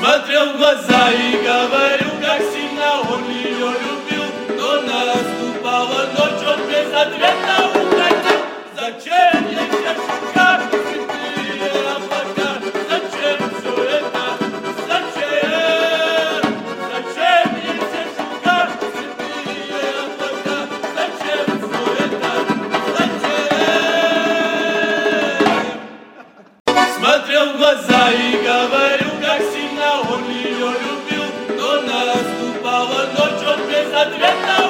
Смотрел в глаза и говорю, как сильно он ее любил. Но наступала ночь, он безответно уходил. Зачем ей все шикар, цветные облака? Зачем все это? Зачем? Зачем ей все шикар, цветные облака? Зачем все это? Зачем? Смотрел в глаза и говорю, как сильно он ее любил. Но наступала ночь, он безответно